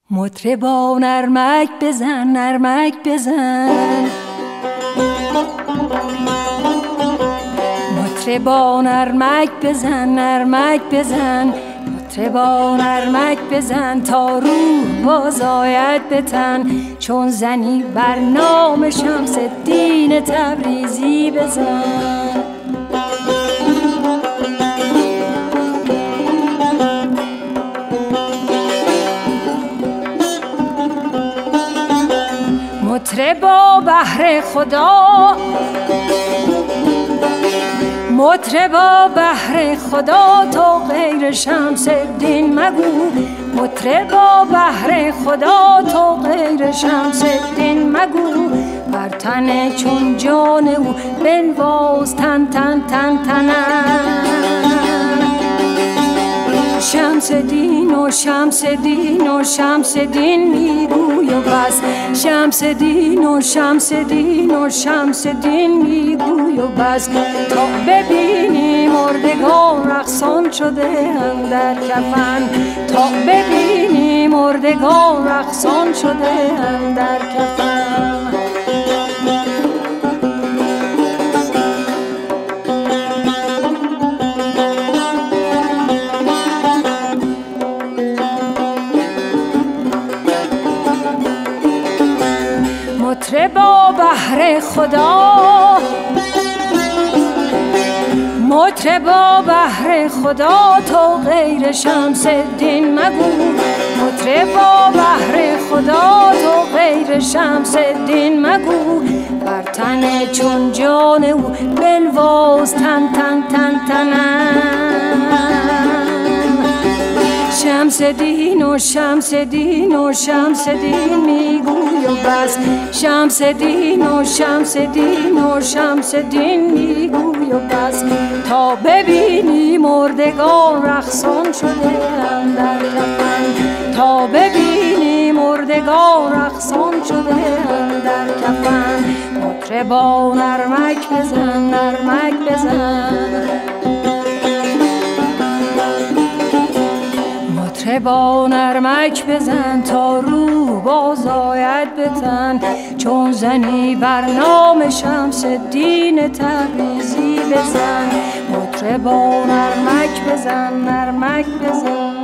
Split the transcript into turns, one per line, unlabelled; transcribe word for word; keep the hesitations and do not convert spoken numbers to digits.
مطربا نرمک بزن نرمک بزن، مطربا نرمک بزن نرمک بزن، مطربا نرمک بزن تا روح باز آید به تن، چون زنی بر نام شمس الدین تبریزی بزن. مطربا بهر خدا، مطربا بهر خدا تو غیر شمس الدین مگو، مطربا بهر خدا تو غیر شمس الدین مگو، بر تن چون جان او بنواز تن تن تن تنم. شمس دین و شمس دین و شمس دین میگوی و بس، شمس دین و شمس دین و شمس دین میگوی و بس، تا ببینی مردگان رقصان شده اندر کفن، تا ببینی مردگان رقصان شده اندر کفن. مطربا بهر خدا، مطربا بهر خدا تو غیر شمس الدین مگو، مطربا بهر خدا تو غیر شمس الدین مگو، بر تن چون جان او بنواز تن تن تن تنم. شمس دین و شمس دین و شمس دین میگوی و بس، شمس دین و شمس دین و شمس دین میگوی و بس، تا ببینی مردگان رقصان شده اندر کفن، تا ببینی مردگان رقصان شده اندر کفن. مطربا نرمک بزن نرمک بزن، مطربا نرمک بزن تا روح باز آید به تن، چون زنی بر نام شمس الدین تبریزی بزن. مطربا نرمک بزن نرمک بزن.